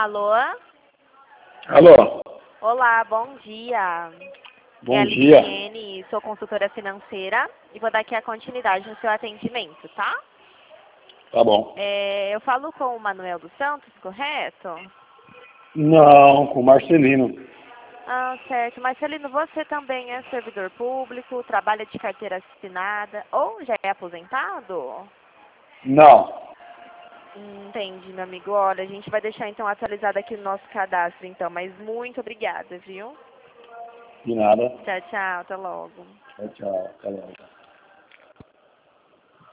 Alô? Alô, Olá, bom dia. bom É a dia. Liliane, sou consultora financeira e vou dar aqui a continuidade no seu atendimento, tá? Tá bom. Eu falo com o Manuel dos Santos, correto? Não, com o Marcelino. Ah, certo. Marcelino, você também é servidor público, trabalha de carteira assinada ou já é aposentado? Não, Entendi, meu amigo. Olha, a gente vai deixar então atualizado aqui o nosso cadastro, então, mas muito obrigada, viu? de nada. Tchau, tchau, até logo. Tchau, tchau. Até logo.